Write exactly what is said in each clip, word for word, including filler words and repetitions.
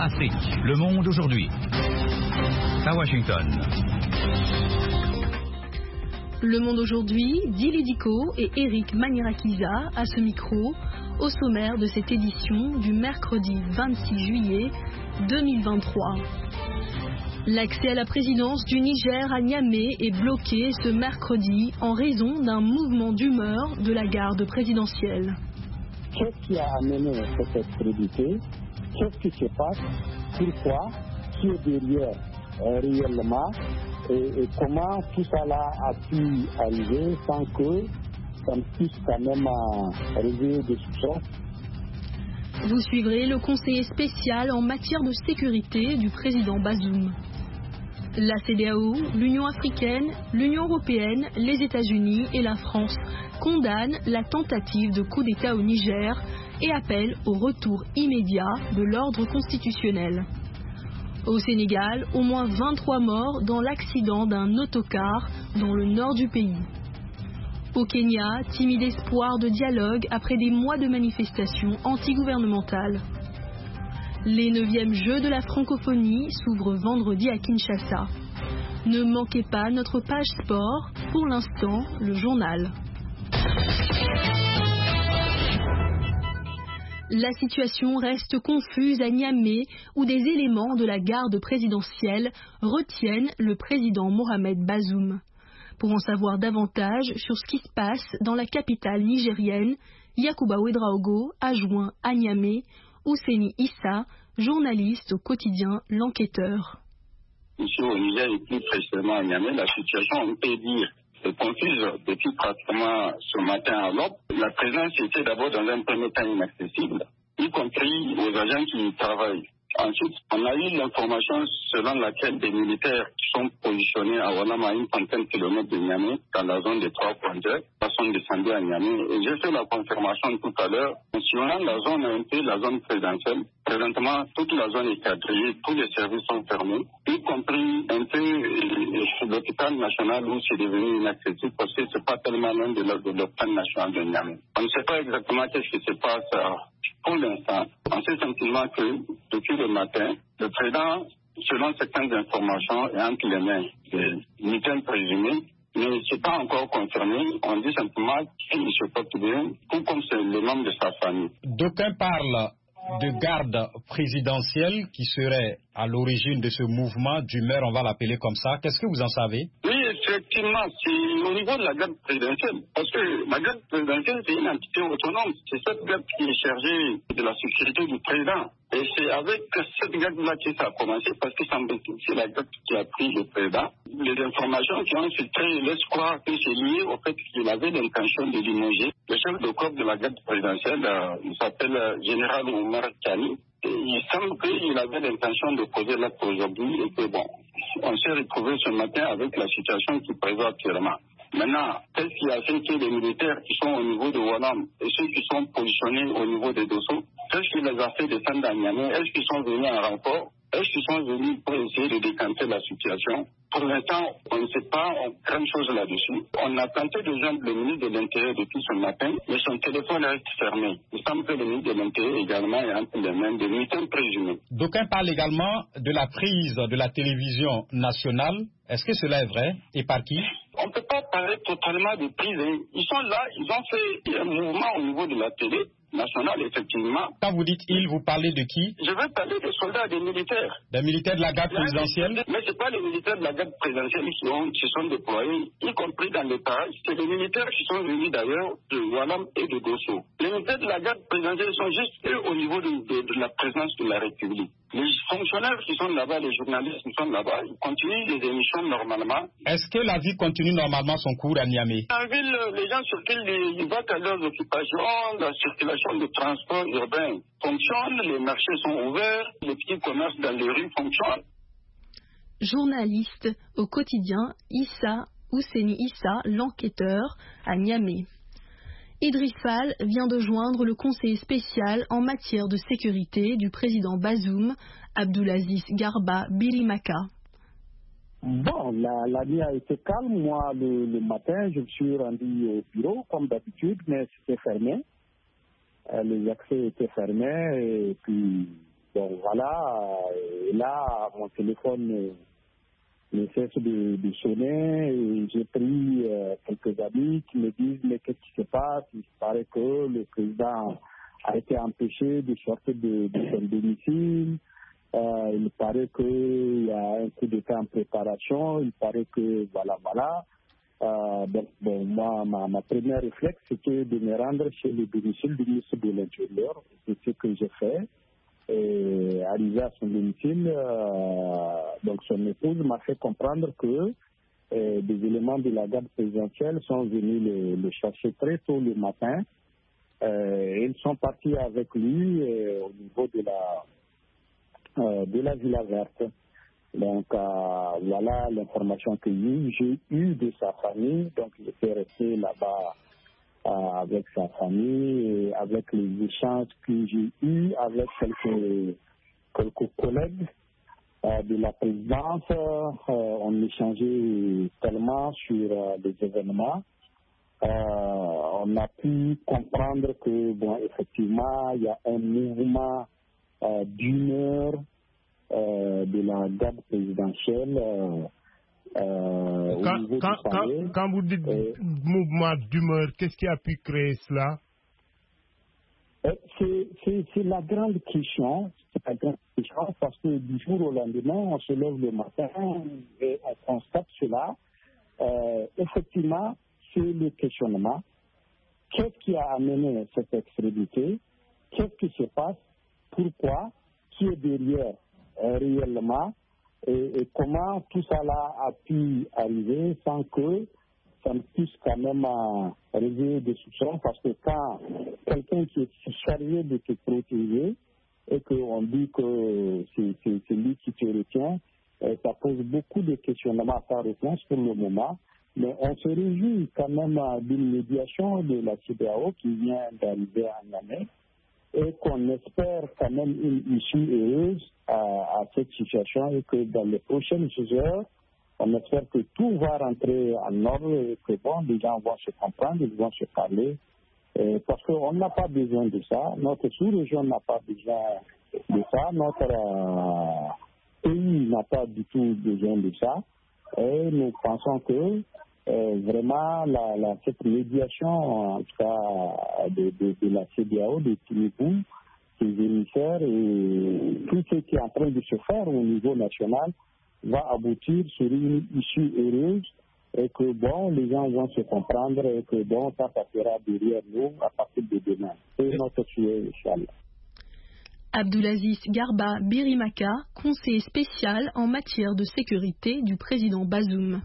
Afrique, le monde aujourd'hui. À Washington. Le monde aujourd'hui, Dili Diko et Eric Manirakiza à ce micro, au sommaire de cette édition du mercredi vingt-six juillet deux mille vingt-trois. L'accès à la présidence du Niger à Niamey est bloqué ce mercredi en raison d'un mouvement d'humeur de la garde présidentielle. Qu'est-ce qui a amené cette crédité? Qu'est-ce qui se passe? Pourquoi? Qui est derrière euh, réellement? Et, et comment tout ça là a pu arriver sans que ça ne puisse quand même euh, réveiller des soupçons? Vous suivrez le conseiller spécial en matière de sécurité du président Bazoum. La C E D E A O, l'Union africaine, l'Union européenne, les États-Unis et la France condamnent la tentative de coup d'État au Niger et appellent au retour immédiat de l'ordre constitutionnel. Au Sénégal, au moins vingt-trois morts dans l'accident d'un autocar dans le nord du pays. Au Kenya, timide espoir de dialogue après des mois de manifestations antigouvernementales. Les neuvièmes Jeux de la francophonie s'ouvrent vendredi à Kinshasa. Ne manquez pas notre page sport, pour l'instant, le journal. La situation reste confuse à Niamey où des éléments de la garde présidentielle retiennent le président Mohamed Bazoum. Pour en savoir davantage sur ce qui se passe dans la capitale nigérienne, Yacouba Ouedraogo a joint à Niamey Ouseni Issa, journaliste au quotidien L'Enquêteur. Ici au Niger et plus précisément à Niamey, la situation, on peut dire, est confuse depuis pratiquement ce matin à l'aube. La présence était d'abord dans un premier temps inaccessible, y compris aux agents qui y travaillent. Ensuite, on a eu l'information selon laquelle des militaires qui sont positionnés à Wanam à une centaine de kilomètres de Niamey, dans la zone des trois frontières, sont descendus à Niamey. Et j'ai fait la confirmation tout à l'heure. Concernant la zone un peu, la zone présidentielle, présentement, toute la zone est quadrillée, tous les services sont fermés, y compris un peu euh, l'hôpital national où c'est devenu inaccessible parce que c'est pas tellement loin de l'hôpital national de Niamey. On ne sait pas exactement qu'est-ce qui se passe euh, pour l'instant. On sait simplement que depuis le matin, le président, selon certaines informations, est entre les mains des militaires présumés, mais ce n'est pas encore confirmé. On dit simplement qu'il se porte bien, tout comme c'est le membre de sa famille. D'aucuns parlent de garde présidentielle qui serait à l'origine de ce mouvement d'humeur, on va l'appeler comme ça. Qu'est-ce que vous en savez? Oui, effectivement, c'est au niveau de la garde présidentielle. Parce que la garde présidentielle, c'est une entité autonome. C'est cette garde qui est chargée de la sécurité du président. Et c'est avec cette garde-là que ça a commencé, parce que c'est la garde qui a pris le président. Les informations qui ont filtré laissent croire que c'est lié au fait qu'il avait l'intention de limoger. Le chef de corps de la garde présidentielle, euh, il s'appelle euh, Général Omar Kani. Et il semble qu'il avait l'intention de poser l'acte aujourd'hui et que bon, on s'est retrouvé ce matin avec la situation qui prévaut actuellement. Maintenant, qu'est-ce qui a fait que les militaires qui sont au niveau de Wanam et ceux qui sont positionnés au niveau de Dosso, qu'est-ce qui les a fait descendre à Niamey? Est-ce qu'ils sont venus en renfort? Est-ce qu'ils sont venus pour essayer de décanter la situation? Pour l'instant, on ne sait pas grand chose là-dessus. On a tenté de joindre le ministre de l'Intérieur depuis ce matin, mais son téléphone reste fermé. Il semble que le ministre de l'Intérieur également est entre les mains des militaires présumés. D'aucuns parlent également de la prise de la télévision nationale. Est-ce que cela est vrai? Et par qui? On ne peut pas parler totalement de prise. Ils sont là, ils ont fait un mouvement au niveau de la télé nationale, effectivement. Quand vous dites ils, vous parlez de qui? Je veux parler des soldats, des militaires. Des militaires de la garde présidentielle? Mais ce n'est pas les militaires de la garde présidentielle qui, ont, qui sont déployés, y compris dans les parages. C'est les militaires qui sont venus d'ailleurs de Wanam et de Dosso. Les militaires de la garde présidentielle sont juste eux au niveau de, de, de la présence de la République. Les fonctionnaires qui sont là-bas, les journalistes qui sont là-bas, ils continuent les émissions normalement. Est-ce que la vie continue normalement son cours à Niamey? En ville, les gens circulent, ils vont à leurs occupations, la circulation de transport urbain fonctionne, les marchés sont ouverts, les petits commerces dans les rues fonctionnent. Journaliste au quotidien Issa Ouseni Issa, l'enquêteur à Niamey. Idriss Fall vient de joindre le conseiller spécial en matière de sécurité du président Bazoum, Abdoulaziz Garba Birimaka. Bon, la, la nuit a été calme. Moi, le, le matin, je me suis rendu au bureau, comme d'habitude, mais c'était fermé. Euh, les accès étaient fermés et puis bon, voilà, et là, mon téléphone ne cesse de, de sonner, et j'ai pris euh, quelques amis qui me disent, mais qu'est-ce qui se passe? Il paraît que le président a été empêché de sortir de, de son domicile. Euh, il paraît qu'il y a un coup d'État en préparation. Il paraît que, voilà, voilà. Euh, donc, bon, moi, ma, ma première réflexe, c'était de me rendre chez le domicile du ministre de l'Intérieur. C'est ce que j'ai fait. Et arrivé à son domicile, euh, donc son épouse m'a fait comprendre que euh, des éléments de la garde présidentielle sont venus le, le chercher très tôt le matin. Euh, ils sont partis avec lui euh, au niveau de la euh, de la Villa Verte. Donc euh, voilà l'information que j'ai eue de sa famille. Donc j'étais resté là-bas euh, avec sa famille et avec les échanges que j'ai eus avec quelques quelques collègues euh, de la présidence. Euh, on échangeait tellement sur euh, les événements. Euh, on a pu comprendre que, bon, effectivement, il y a un mouvement euh, d'humeur euh, de la garde présidentielle euh, euh, quand, au niveau quand, du palais. Quand, quand vous dites euh, mouvement d'humeur, qu'est-ce qui a pu créer cela? C'est, c'est, c'est la grande question, c'est la grande question parce que du jour au lendemain, on se lève le matin et on constate cela. Euh, effectivement, c'est le questionnement. Qu'est-ce qui a amené cette extrémité? Qu'est-ce qui se passe? Pourquoi? Qui est derrière euh, réellement? Et, et comment tout ça là a pu arriver sans que ça ne puisse quand même euh, réveiller des soupçons? Parce que quand quelqu'un qui est chargé de te protéger et qu'on dit que c'est, c'est, c'est lui qui te retient, euh, ça pose beaucoup de questionnements sans réponse pour le moment. Mais on se réjouit quand même d'une médiation de la C E D E A O qui vient d'arriver à Niamey et qu'on espère quand même une issue heureuse à, à cette situation et que dans les prochaines heures, on espère que tout va rentrer en ordre et que bon, les gens vont se comprendre, ils vont se parler. Et parce qu'on n'a pas besoin de ça, notre sous-région n'a pas besoin de ça, notre euh, pays n'a pas du tout besoin de ça. Et nous pensons que euh, vraiment la, la, cette médiation, en tout cas de, de, de la C E D E A O, de Tinubu, ses émissaires et tout ce qui est en train de se faire au niveau national va aboutir sur une issue heureuse et que bon, les gens vont se comprendre et que bon, ça passera derrière nous à partir de demain. C'est notre souhait, Inch'Allah. Abdulaziz Garba Birimaka, conseiller spécial en matière de sécurité du président Bazoum.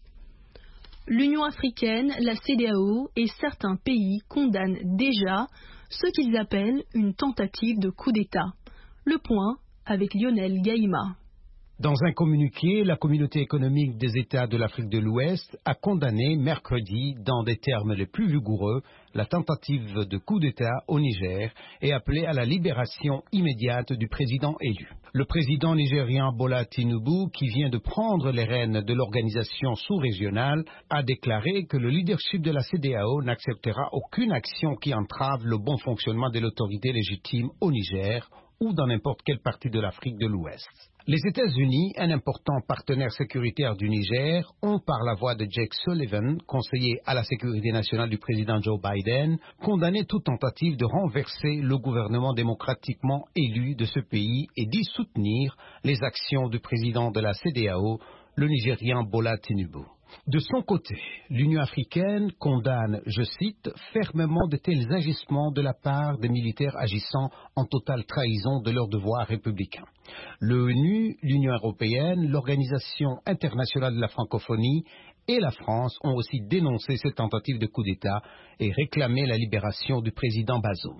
L'Union africaine, la C E D E A O et certains pays condamnent déjà ce qu'ils appellent une tentative de coup d'État. Le point avec Lionel Gaïma. Dans un communiqué, la communauté économique des États de l'Afrique de l'Ouest a condamné mercredi, dans des termes les plus vigoureux, la tentative de coup d'État au Niger et appelé à la libération immédiate du président élu. Le président nigérien Bola Tinubu, qui vient de prendre les rênes de l'organisation sous-régionale, a déclaré que le leadership de la C E D E A O n'acceptera aucune action qui entrave le bon fonctionnement de l'autorité légitime au Niger ou dans n'importe quelle partie de l'Afrique de l'Ouest. Les États-Unis, un important partenaire sécuritaire du Niger, ont par la voix de Jake Sullivan, conseiller à la sécurité nationale du président Joe Biden, condamné toute tentative de renverser le gouvernement démocratiquement élu de ce pays et d'y soutenir les actions du président de la C E D E A O, le Nigérian Bola Tinubu. De son côté, l'Union africaine condamne, je cite, fermement de tels agissements de la part des militaires agissant en totale trahison de leurs devoirs républicains. L'ONU, l'Union européenne, l'Organisation internationale de la francophonie et la France ont aussi dénoncé cette tentative de coup d'État et réclamé la libération du président Bazoum.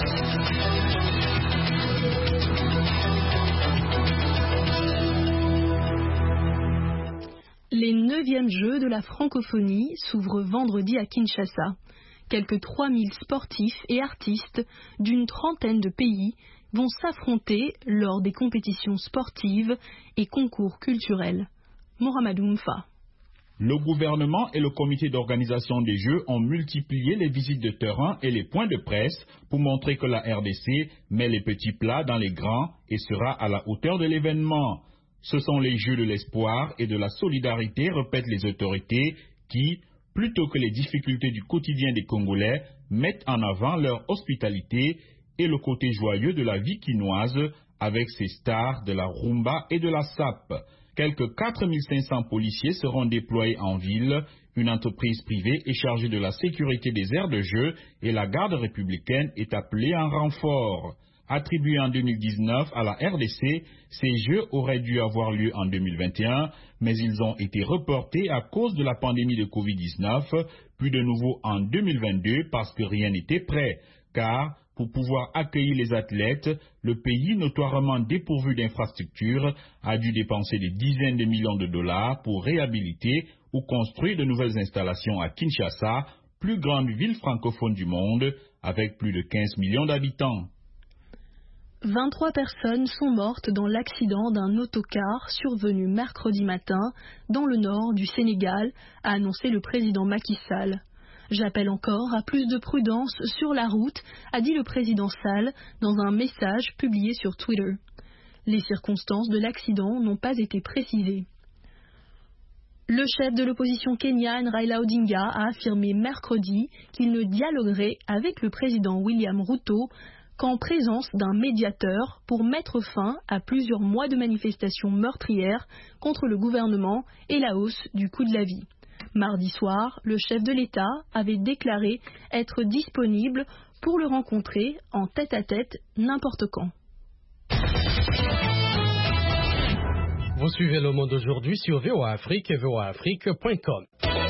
Les neuvièmes Jeux de la francophonie s'ouvrent vendredi à Kinshasa. Quelques trois mille sportifs et artistes d'une trentaine de pays vont s'affronter lors des compétitions sportives et concours culturels. Mohamedou Mfa. Le gouvernement et le comité d'organisation des Jeux ont multiplié les visites de terrain et les points de presse pour montrer que la R D C met les petits plats dans les grands et sera à la hauteur de l'événement. Ce sont les Jeux de l'espoir et de la solidarité, répètent les autorités, qui, plutôt que les difficultés du quotidien des Congolais, mettent en avant leur hospitalité et le côté joyeux de la vie quinoise avec ses stars de la rumba et de la sape. Quelques quatre mille cinq cents policiers seront déployés en ville. Une entreprise privée est chargée de la sécurité des aires de jeu et la garde républicaine est appelée en renfort. Attribués en deux mille dix-neuf à la R D C, ces jeux auraient dû avoir lieu en deux mille vingt et un, mais ils ont été reportés à cause de la pandémie de covid dix-neuf, puis de nouveau en deux mille vingt-deux parce que rien n'était prêt. Car, pour pouvoir accueillir les athlètes, le pays, notoirement dépourvu d'infrastructures, a dû dépenser des dizaines de millions de dollars pour réhabiliter ou construire de nouvelles installations à Kinshasa, plus grande ville francophone du monde, avec plus de quinze millions d'habitants. vingt-trois personnes sont mortes dans l'accident d'un autocar survenu mercredi matin dans le nord du Sénégal, a annoncé le président Macky Sall. J'appelle encore à plus de prudence sur la route, a dit le président Sall dans un message publié sur Twitter. Les circonstances de l'accident n'ont pas été précisées. Le chef de l'opposition kenyane Raila Odinga a affirmé mercredi qu'il ne dialoguerait avec le président William Ruto qu'en présence d'un médiateur pour mettre fin à plusieurs mois de manifestations meurtrières contre le gouvernement et la hausse du coût de la vie. Mardi soir, le chef de l'État avait déclaré être disponible pour le rencontrer en tête-à-tête n'importe quand. Vous suivez Le Monde aujourd'hui sur V O A Afrique et V O A Afrique point com.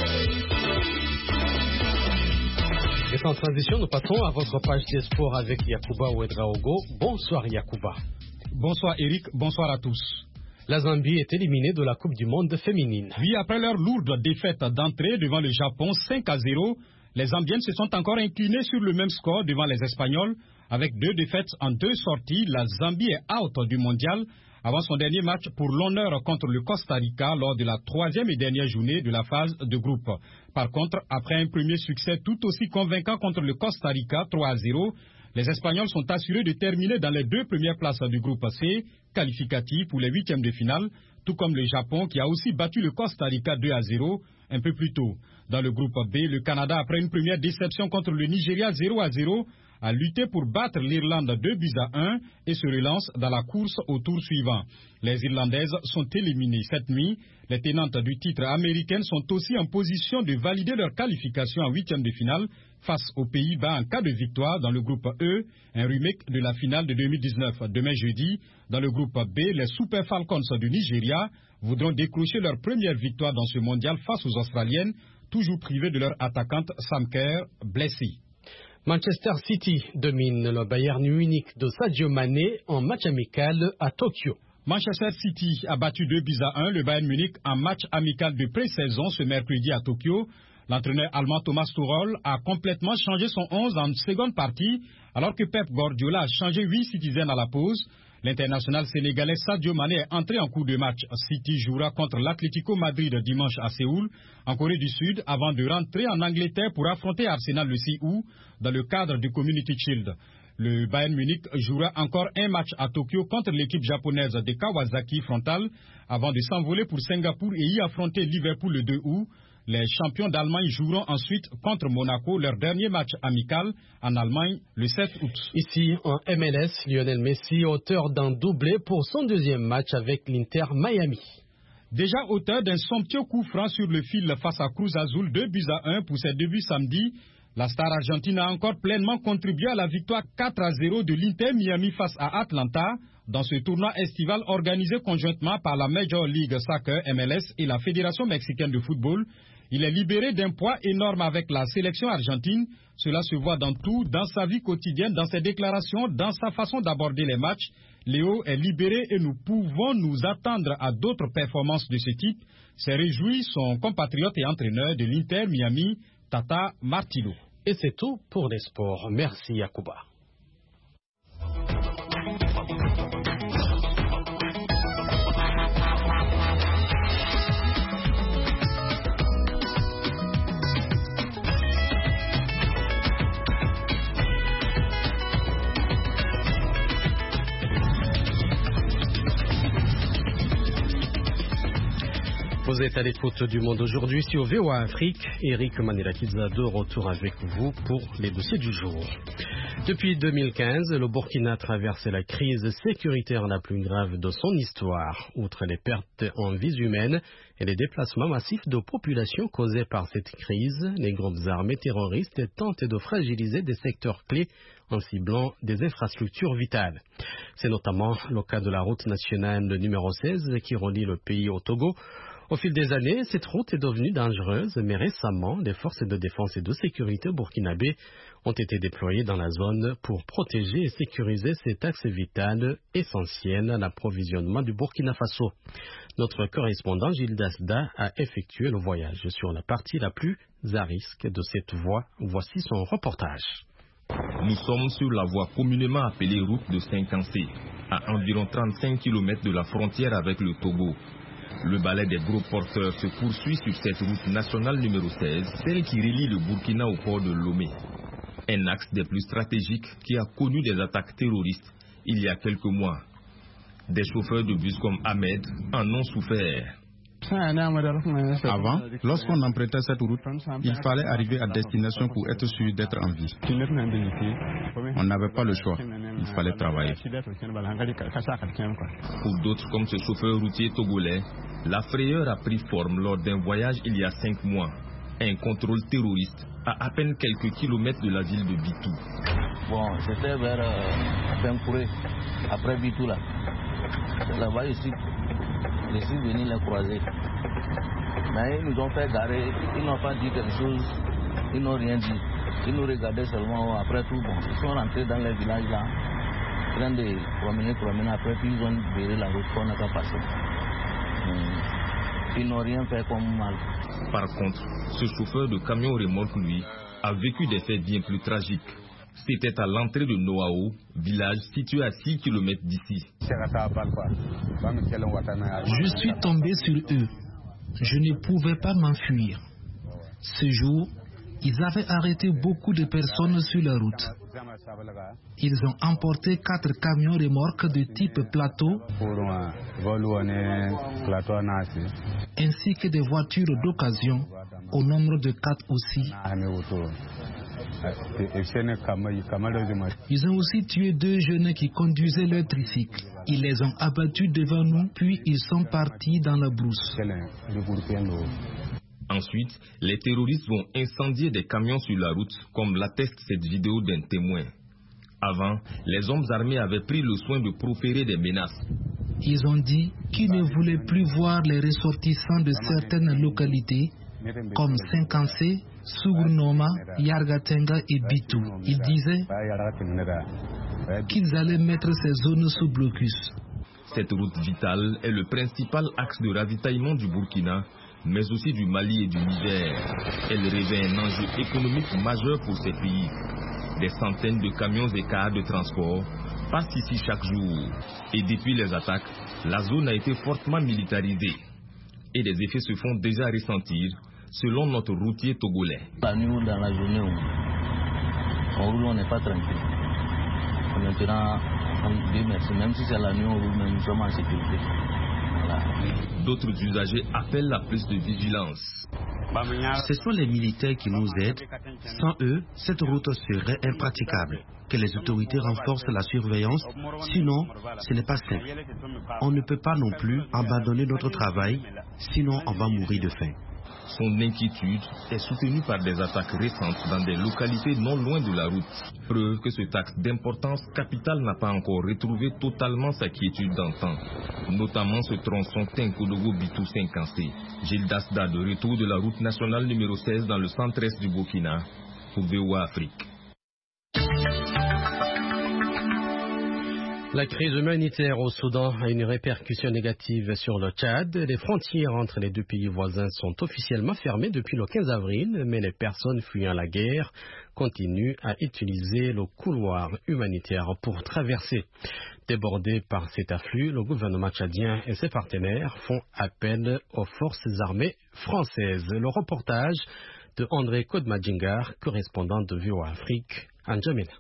Et sans transition, nous passons à votre page des sports avec Yacouba Ouedraogo. Bonsoir Yacouba. Bonsoir Eric, bonsoir à tous. La Zambie est éliminée de la Coupe du Monde féminine. Oui, après leur lourde défaite d'entrée devant le Japon cinq à zéro, les Zambiennes se sont encore inclinées sur le même score devant les Espagnols. Avec deux défaites en deux sorties, la Zambie est out du mondial avant son dernier match pour l'honneur contre le Costa Rica lors de la troisième et dernière journée de la phase de groupe. Par contre, après un premier succès tout aussi convaincant contre le Costa Rica trois à zéro, les Espagnols sont assurés de terminer dans les deux premières places du groupe C, qualificatif pour les huitièmes de finale, tout comme le Japon qui a aussi battu le Costa Rica deux à zéro un peu plus tôt. Dans le groupe B, le Canada, après une première déception contre le Nigeria zéro à zéro, a lutté pour battre l'Irlande deux buts à un et se relance dans la course au tour suivant. Les Irlandaises sont éliminées cette nuit. Les tenantes du titre américaines sont aussi en position de valider leur qualification en huitième de finale face aux Pays-Bas en cas de victoire dans le groupe E, un remake de la finale de deux mille dix-neuf. Demain jeudi, dans le groupe B, les Super Falcons du Nigeria voudront décrocher leur première victoire dans ce mondial face aux Australiennes, toujours privées de leur attaquante Sam Kerr, blessée. Manchester City domine le Bayern Munich de Sadio Mané en match amical à Tokyo. Manchester City a battu deux buts à un le Bayern Munich en match amical de pré-saison ce mercredi à Tokyo. L'entraîneur allemand Thomas Tuchel a complètement changé son onze en seconde partie, alors que Pep Guardiola a changé huit citizens à la pause. L'international sénégalais Sadio Mané est entré en cours de match. City jouera contre l'Atlético Madrid dimanche à Séoul, en Corée du Sud, avant de rentrer en Angleterre pour affronter Arsenal le six août dans le cadre du Community Shield. Le Bayern Munich jouera encore un match à Tokyo contre l'équipe japonaise de Kawasaki Frontale, avant de s'envoler pour Singapour et y affronter Liverpool le deux août. Les champions d'Allemagne joueront ensuite contre Monaco leur dernier match amical en Allemagne le sept août. Ici en M L S, Lionel Messi, auteur d'un doublé pour son deuxième match avec l'Inter Miami. Déjà auteur d'un somptueux coup franc sur le fil face à Cruz Azul, deux buts à un pour ses débuts samedi, la star argentine a encore pleinement contribué à la victoire quatre à zéro de l'Inter Miami face à Atlanta dans ce tournoi estival organisé conjointement par la Major League Soccer M L S et la Fédération mexicaine de football. Il est libéré d'un poids énorme avec la sélection argentine. Cela se voit dans tout, dans sa vie quotidienne, dans ses déclarations, dans sa façon d'aborder les matchs. Léo est libéré et nous pouvons nous attendre à d'autres performances de ce type. C'est réjoui son compatriote et entraîneur de l'Inter Miami, Tata Martino. Et c'est tout pour les sports. Merci Yacouba. Vous êtes à l'écoute du Monde aujourd'hui sur V O A Afrique. Eric Manilakidza de retour avec vous pour les dossiers du jour. Depuis deux mille quinze, le Burkina traverse la crise sécuritaire la plus grave de son histoire. Outre les pertes en vies humaines et les déplacements massifs de population causés par cette crise, les groupes armés terroristes tentent de fragiliser des secteurs clés en ciblant des infrastructures vitales. C'est notamment le cas de la route nationale numéro seize qui relie le pays au Togo. Au fil des années, cette route est devenue dangereuse, mais récemment, les forces de défense et de sécurité burkinabées ont été déployées dans la zone pour protéger et sécuriser cet axe vital essentiel à l'approvisionnement du Burkina Faso. Notre correspondant Gilles Dasda a effectué le voyage sur la partie la plus à risque de cette voie. Voici son reportage. Nous sommes sur la voie communément appelée route de Saint-Cancé, à environ trente-cinq kilomètres de la frontière avec le Togo. Le balai des gros porteurs se poursuit sur cette route nationale numéro seize, celle qui relie le Burkina au port de Lomé. Un axe des plus stratégiques qui a connu des attaques terroristes il y a quelques mois. Des chauffeurs de bus comme Ahmed en ont souffert. Avant, lorsqu'on empruntait cette route, il fallait arriver à destination pour être sûr d'être en vie. On n'avait pas le choix, il fallait travailler. Pour d'autres comme ce chauffeur routier togolais, la frayeur a pris forme lors d'un voyage il y a cinq mois. Un contrôle terroriste à à peine quelques kilomètres de la ville de Bitou. Bon, c'était vers euh, Benkouré, après Bitou là. Là-bas, ici. Je suis venu les croiser. Mais ils nous ont fait garer, ils n'ont pas dit quelque chose, ils n'ont rien dit. Ils nous regardaient seulement, après tout, bon, ils sont rentrés dans les villages là, en train de promener, promener, après puis ils ont viré la route qu'on n'a pas passé. Ils n'ont rien fait comme mal. Par contre, ce chauffeur de camion remorque, lui, a vécu des faits bien plus tragiques. C'était à l'entrée de Noao, village situé à six kilomètres d'ici. Je suis tombé sur eux. Je ne pouvais pas m'enfuir. Ce jour, ils avaient arrêté beaucoup de personnes sur la route. Ils ont emporté quatre camions remorques de type plateau, ainsi que des voitures d'occasion, au nombre de quatre aussi. Ils ont aussi tué deux jeunes qui conduisaient leur tricycle. Ils les ont abattus devant nous, puis ils sont partis dans la brousse. Ensuite, les terroristes vont incendier des camions sur la route, comme l'atteste cette vidéo d'un témoin. Avant, les hommes armés avaient pris le soin de proférer des menaces. Ils ont dit qu'ils ne voulaient plus voir les ressortissants de certaines localités, comme Saint-Cancé, Sougurnoma, Yargatenga et Bitou. Ils disaient qu'ils allaient mettre ces zones sous blocus. Cette route vitale est le principal axe de ravitaillement du Burkina, mais aussi du Mali et du Niger. Elle revêt un enjeu économique majeur pour ces pays. Des centaines de camions et cars de transport passent ici chaque jour. Et depuis les attaques, la zone a été fortement militarisée. Et les effets se font déjà ressentir, selon notre routier togolais. La nuit ou dans la journée, on roule, on n'est pas tranquille. Maintenant, Dieu merci, même si c'est la nuit, on roule, mais nous sommes en sécurité. Voilà. D'autres usagers appellent à plus de vigilance. Ce sont les militaires qui nous aident. Sans eux, cette route serait impraticable. Que les autorités renforcent la surveillance, sinon ce n'est pas simple. On ne peut pas non plus abandonner notre travail, sinon on va mourir de faim. Son inquiétude est soutenue par des attaques récentes dans des localités non loin de la route. Preuve que cet axe d'importance capitale n'a pas encore retrouvé totalement sa quiétude d'antan. Notamment ce tronçon Tenkodogo-Bitou-Saint-Cancé. Gilles Dasda de retour de la route nationale numéro seize dans le centre-est du Burkina pour V O A Afrique. La crise humanitaire au Soudan a une répercussion négative sur le Tchad. Les frontières entre les deux pays voisins sont officiellement fermées depuis le quinze avril, mais les personnes fuyant la guerre continuent à utiliser le couloir humanitaire pour traverser. Débordé par cet afflux, le gouvernement tchadien et ses partenaires font appel aux forces armées françaises. Le reportage de André Kodmadjingar, correspondant de V O A Afrique, en N'Djamena.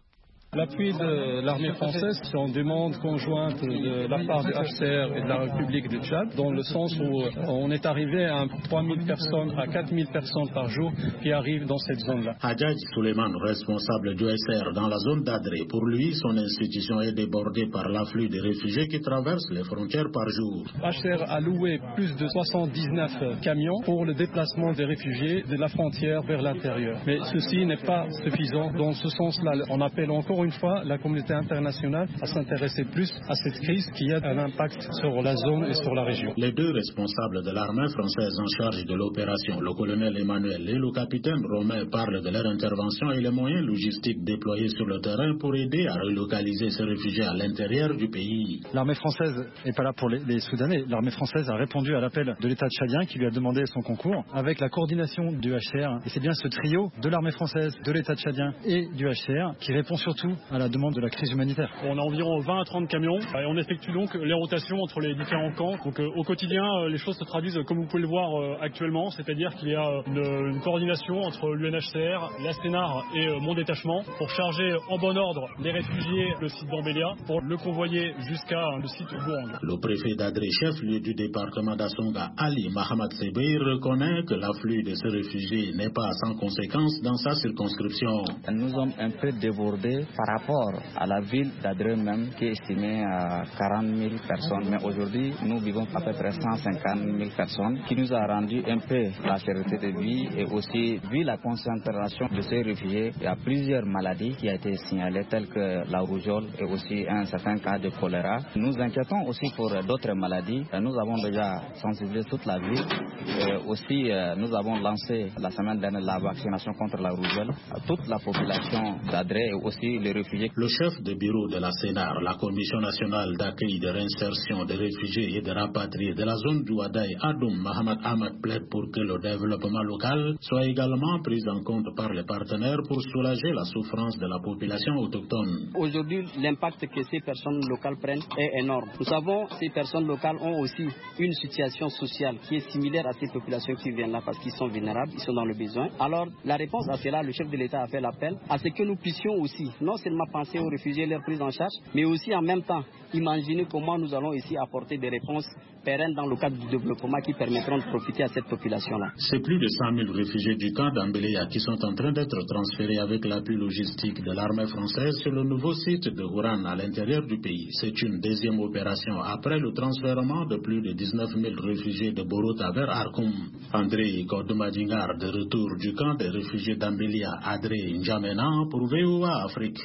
L'appui de l'armée française, c'est une demande conjointe de la part du H C R et de la République du Tchad, dans le sens où on est arrivé à trois mille personnes, à quatre mille personnes par jour qui arrivent dans cette zone-là. Hadjadj Suleiman, responsable du H C R dans la zone d'Adré, pour lui, son institution est débordée par l'afflux des réfugiés qui traversent les frontières par jour. H C R a loué plus de soixante-dix-neuf camions pour le déplacement des réfugiés de la frontière vers l'intérieur. Mais ceci n'est pas suffisant. Dans ce sens-là, on appelle encore une fois la communauté internationale à s'intéresser plus à cette crise qui a un impact sur la zone et sur la région. Les deux responsables de l'armée française en charge de l'opération, le colonel Emmanuel et le capitaine Romain, parlent de leur intervention et les moyens logistiques déployés sur le terrain pour aider à relocaliser ces réfugiés à l'intérieur du pays. L'armée française n'est pas là pour les, les Soudanais. L'armée française a répondu à l'appel de l'État tchadien qui lui a demandé son concours avec la coordination du H C R. Et c'est bien ce trio de l'armée française, de l'État tchadien et du H C R qui répond surtout à la demande de la crise humanitaire. On a environ vingt à trente camions et on effectue donc les rotations entre les différents camps. Donc euh, au quotidien, euh, les choses se traduisent comme vous pouvez le voir euh, actuellement, c'est-à-dire qu'il y a une, une coordination entre l'U N H C R, la Sénar et euh, mon détachement pour charger en bon ordre les réfugiés le site d'Ambélia pour le convoyer jusqu'à euh, le site Gouang. Le préfet d'Adré, chef-lieu du département d'Assonga, Ali Mahamad Sebey, reconnaît que l'afflux de ces réfugiés n'est pas sans conséquence dans sa circonscription. Nous sommes un peu débordés par rapport à la ville d'Adré même qui est estimée à quarante mille personnes. Mais aujourd'hui, nous vivons à peu près cent cinquante mille personnes, qui nous a rendu un peu la cherté de vie et aussi, vu la concentration de ces réfugiés, il y a plusieurs maladies qui ont été signalées, telles que la rougeole et aussi un certain cas de choléra. Nous inquiétons aussi pour d'autres maladies. Nous avons déjà sensibilisé toute la ville. Et aussi, nous avons lancé la semaine dernière la vaccination contre la rougeole à toute la population d'Adré et aussi les réfugiés. Le chef de bureau de la Sénar, la Commission nationale d'accueil et de réinsertion des réfugiés et des rapatriés de la zone du Wadaï, Adoum Mahamad Ahmad, plaide pour que le développement local soit également pris en compte par les partenaires pour soulager la souffrance de la population autochtone. Aujourd'hui, l'impact que ces personnes locales prennent est énorme. Nous savons que ces personnes locales ont aussi une situation sociale qui est similaire à ces populations qui viennent là parce qu'ils sont vulnérables, ils sont dans le besoin. Alors, la réponse à cela, le chef de l'État a fait l'appel à ce que nous puissions aussi non seulement penser aux réfugiés et leur prise en charge, mais aussi en même temps imaginer comment nous allons ici apporter des réponses pérennes dans le cadre du développement qui permettront de profiter à cette population-là. C'est plus de cent mille réfugiés du camp d'Ambélia qui sont en train d'être transférés avec l'appui logistique de l'armée française sur le nouveau site de Houran à l'intérieur du pays. C'est une deuxième opération après le transfèrement de plus de dix-neuf mille réfugiés de Borota vers Arkoum. André Gordomadingar, de retour du camp des réfugiés d'Ambélia, Adré N'Djamena pour V O A Afrique.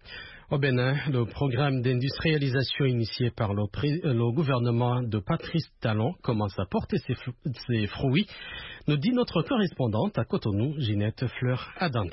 Au Bénin, le programme d'industrialisation initié par le, le gouvernement de Patrice Talon commence à porter ses, ses fruits, nous dit notre correspondante à Cotonou, Ginette Fleur-Adandé.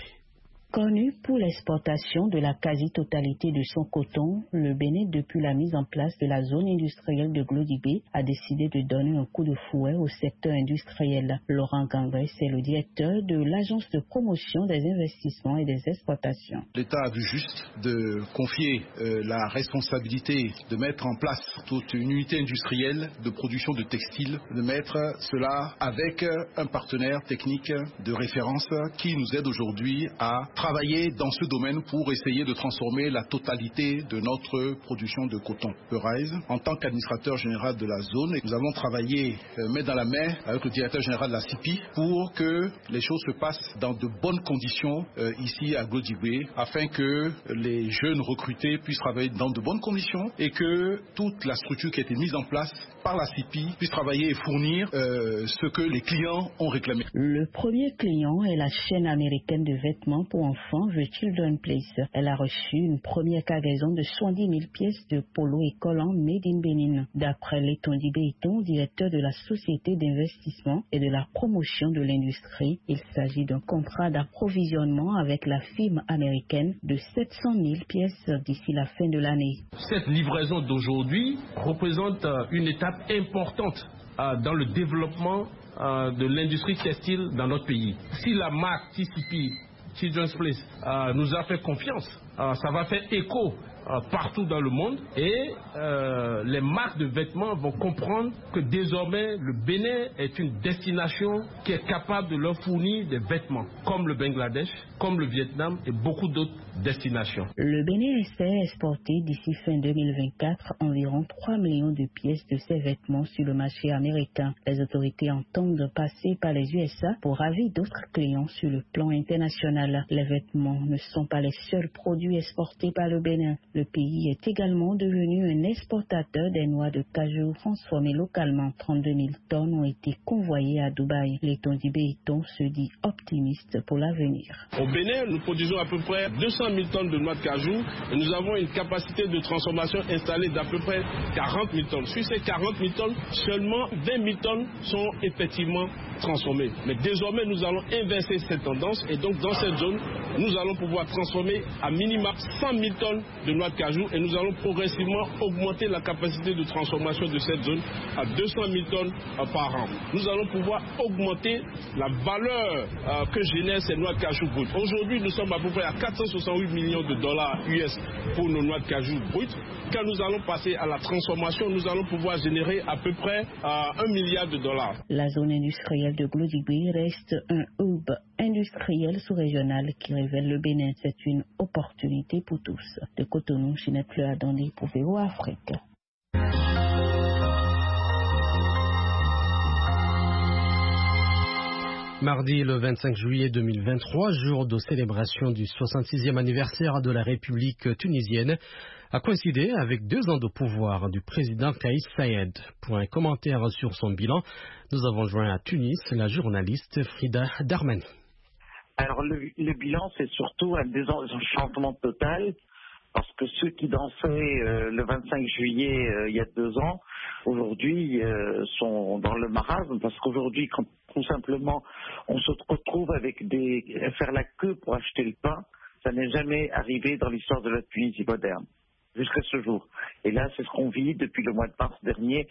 Connu pour l'exportation de la quasi-totalité de son coton, le Bénin, depuis la mise en place de la zone industrielle de Glodibé, a décidé de donner un coup de fouet au secteur industriel. Laurent Gangrès est le directeur de l'Agence de promotion des investissements et des exportations. L'État a vu juste de confier euh, la responsabilité de mettre en place toute une unité industrielle de production de textiles, de mettre cela avec un partenaire technique de référence qui nous aide aujourd'hui à travailler dans ce domaine pour essayer de transformer la totalité de notre production de coton. Rise, en tant qu'administrateur général de la zone, nous avons travaillé euh, main dans la main avec le directeur général de la C I P I pour que les choses se passent dans de bonnes conditions euh, ici à Glodibé, afin que les jeunes recrutés puissent travailler dans de bonnes conditions et que toute la structure qui a été mise en place par la C I P I puisse travailler et fournir euh, ce que les clients ont réclamé. Le premier client est la chaîne américaine de vêtements pour enfants The Children's Place. Elle a reçu une première cargaison de soixante-dix mille pièces de polo et collants made in Bénin. D'après Leton Dibéiton, directeur de la Société d'investissement et de la promotion de l'industrie, il s'agit d'un contrat d'approvisionnement avec la firme américaine de sept cent mille pièces d'ici la fin de l'année. Cette livraison d'aujourd'hui représente une étape importante dans le développement de l'industrie textile dans notre pays. Si la marque T C P Children's Place euh, nous a fait confiance, euh, ça va faire écho euh, partout dans le monde et euh, les marques de vêtements vont comprendre que désormais le Bénin est une destination qui est capable de leur fournir des vêtements, comme le Bangladesh, comme le Vietnam et beaucoup d'autres destination. Le Bénin espère exporter d'ici fin deux mille vingt-quatre environ trois millions de pièces de ses vêtements sur le marché américain. Les autorités entendent passer par les U S A pour ravir d'autres clients sur le plan international. Les vêtements ne sont pas les seuls produits exportés par le Bénin. Le pays est également devenu un exportateur des noix de cajou transformées localement. trente-deux mille tonnes ont été convoyées à Dubaï. L'éton du Béton se dit optimiste pour l'avenir. Au Bénin, nous produisons à peu près deux cent mille tonnes de noix de cajou et nous avons une capacité de transformation installée d'à peu près quarante mille tonnes. Sur ces quarante mille tonnes, seulement vingt mille tonnes sont effectivement transformées. Mais désormais, nous allons inverser cette tendance et donc dans cette zone, nous allons pouvoir transformer à minima cent mille tonnes de noix de cajou et nous allons progressivement augmenter la capacité de transformation de cette zone à deux cent mille tonnes par an. Nous allons pouvoir augmenter la valeur euh, que génèrent ces noix de cajou brutes. Aujourd'hui, nous sommes à peu près à quatre cent soixante-huit millions de dollars U S pour nos noix de cajou brutes. Quand nous allons passer à la transformation, nous allons pouvoir générer à peu près euh, un milliard de dollars. La zone industrielle de Glodibé reste un hub industriel sous-régional qui révèle le Bénin. C'est une opportunité pour tous. De Cotonou, Ginette Fleur-Adondé pour V O A Afrique. Mardi le vingt-cinq juillet deux mille vingt-trois, jour de célébration du soixante-sixième anniversaire de la République tunisienne, a coïncidé avec deux ans de pouvoir du président Kais Saied. Pour un commentaire sur son bilan, nous avons joint à Tunis la journaliste Frida Darmani. Alors le, le bilan, c'est surtout un désenchantement total, parce que ceux qui dansaient euh, le vingt-cinq juillet euh, il y a deux ans, aujourd'hui euh, sont dans le marasme, parce qu'aujourd'hui, quand tout simplement on se retrouve avec des faire la queue pour acheter le pain, ça n'est jamais arrivé dans l'histoire de la Tunisie moderne, jusqu'à ce jour. Et là, c'est ce qu'on vit depuis le mois de mars dernier,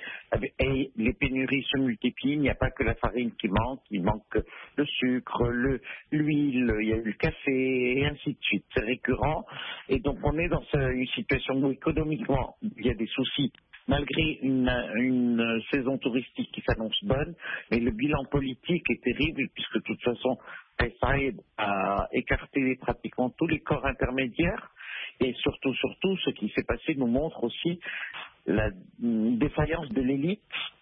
et les pénuries se multiplient, il n'y a pas que la farine qui manque, il manque le sucre, le, l'huile, il y a eu le café, et ainsi de suite. C'est récurrent, et donc on est dans une situation où économiquement, il y a des soucis, malgré une, une saison touristique qui s'annonce bonne, mais le bilan politique est terrible, puisque de toute façon, Kais Saied a écarté pratiquement tous les corps intermédiaires, et surtout, surtout, ce qui s'est passé nous montre aussi la défaillance de l'élite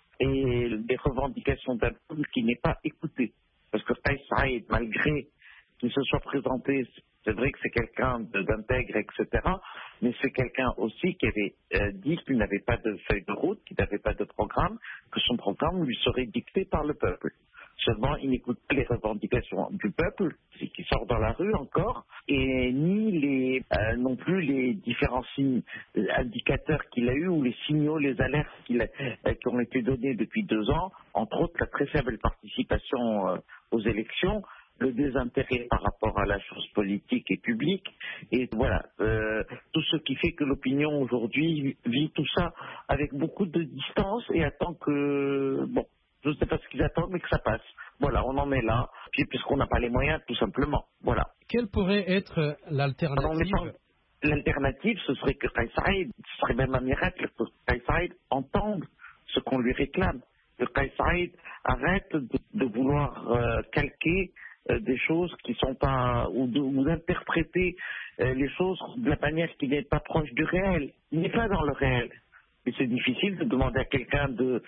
et des revendications d'un peuple qui n'est pas écouté. Parce que Kais Saied, malgré qu'il se soit présenté, c'est vrai que c'est quelqu'un d'intègre, et cetera, mais c'est quelqu'un aussi qui avait euh, dit qu'il n'avait pas de feuille de route, qu'il n'avait pas de programme, que son programme lui serait dicté par le peuple. Seulement, il n'écoute pas les revendications du peuple, qui sort dans la rue encore, et ni les, euh, non plus les différents signes, indicateurs qu'il a eus, ou les signaux, les alertes qu'il a, euh, qui ont été donnés depuis deux ans, entre autres la très faible participation euh, aux élections, le désintérêt par rapport à la chose politique et publique, et voilà, euh, tout ce qui fait que l'opinion aujourd'hui vit tout ça avec beaucoup de distance et attend que, bon, je ne sais pas ce qu'ils attendent, mais que ça passe. Voilà, on en est là, puis puisqu'on n'a pas les moyens, tout simplement. Voilà. Quelle pourrait être l'alternative? Alors, l'alternative, ce serait que Kais Saied, ce serait même un miracle que Kais Saied entende ce qu'on lui réclame. Que Kais Saied arrête de, de vouloir euh, calquer euh, des choses qui sont pas, ou, de, ou d'interpréter euh, les choses de la manière qui n'est pas proche du réel. Il n'est pas dans le réel. Et c'est difficile de demander à quelqu'un de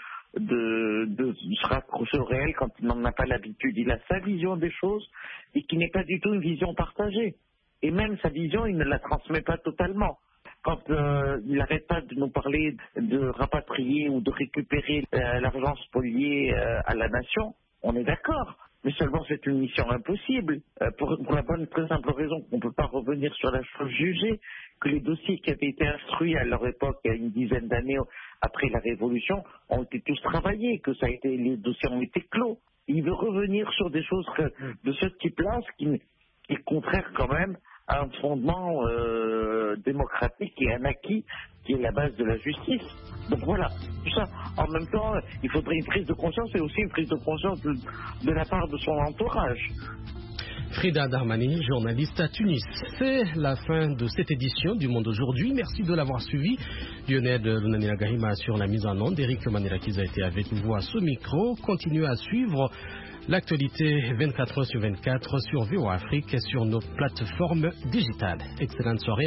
De, de se raccrocher au réel quand il n'en a pas l'habitude. Il a sa vision des choses et qui n'est pas du tout une vision partagée. Et même sa vision, il ne la transmet pas totalement. Quand euh, il n'arrête pas de nous parler de rapatrier ou de récupérer euh, l'argent spolié euh, à la nation, on est d'accord. Mais seulement c'est une mission impossible, euh, pour, pour la bonne très simple raison qu'on ne peut pas revenir sur la chose jugée, que les dossiers qui avaient été instruits à leur époque, il y a une dizaine d'années après la Révolution, ont été tous travaillés, que ça a été, les dossiers ont été clos. Il veut revenir sur des choses que, de ce type-là, ce qui, qui est contraire quand même à un fondement euh, démocratique et un acquis qui est la base de la justice. Donc voilà, tout ça. En même temps, il faudrait une prise de conscience et aussi une prise de conscience de, de la part de son entourage. Frida Darmani, journaliste à Tunis. C'est la fin de cette édition du Monde aujourd'hui. Merci de l'avoir suivi. Lionel Lunanila Gahima sur la mise en onde. Eric Manirakiza a été avec vous à ce micro. Continuez à suivre L'actualité vingt-quatre heures sur vingt-quatre sur V O A Afrique et sur nos plateformes digitales. Excellente soirée.